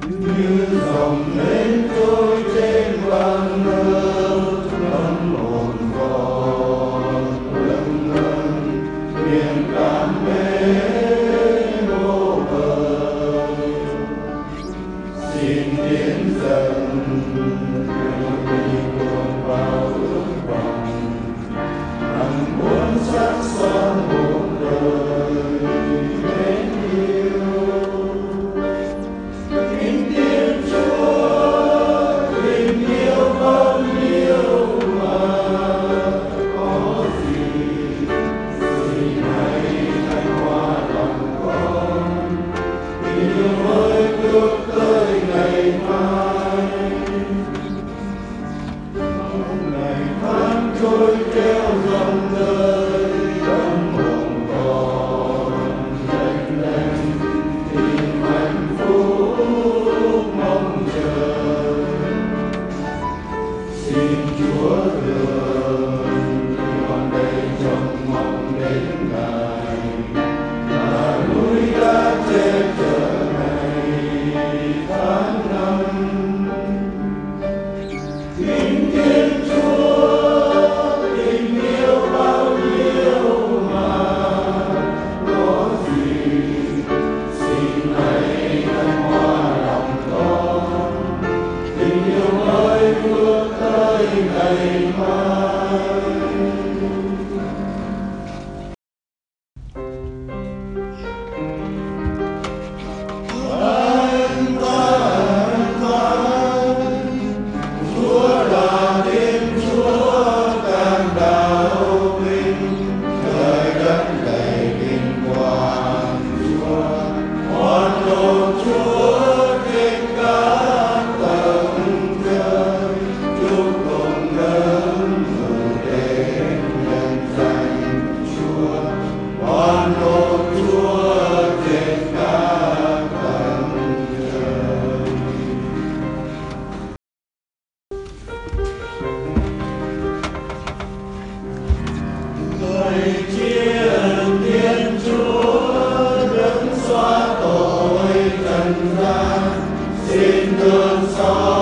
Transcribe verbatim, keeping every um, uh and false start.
như dòng lên trôi trên vàng ngơ tâm hồn con lâng lâng niềm cảm mến vô bờ xin tiến dần đi cuồng vào ước vọng hằng muốn sắc son một đời mến yêu kính thiên Chúa tình yêu bao nhiêu mà có gì xin hãy thanh hoa lòng con tình yêu ơi bước tới ngày mai ngày tháng trôi theo dòng đời tâm hồn còn lênh đênh tìm hạnh phúc mong chờ xin Chúa đường còn đây trong mong đến ngày là núi đã che chở ngày tháng năm kính thiên Chúa tình yêu bao nhiêu mà có gì xin hãy thanh hoa lòng con tình yêu ơi bước tới ngày mai anh ta anh ta Chúa là Thiên Chúa càng đạo vinh trời đất đầy vinh quang Chúa hoan hồn Chúa trên các tầng trời chúc cùng lớn mừng đến nhân danh Chúa hoan hồn Chúa trên các tầng trời. Người chiên Thiên Chúa đấng xóa tội trần gian xin thương xót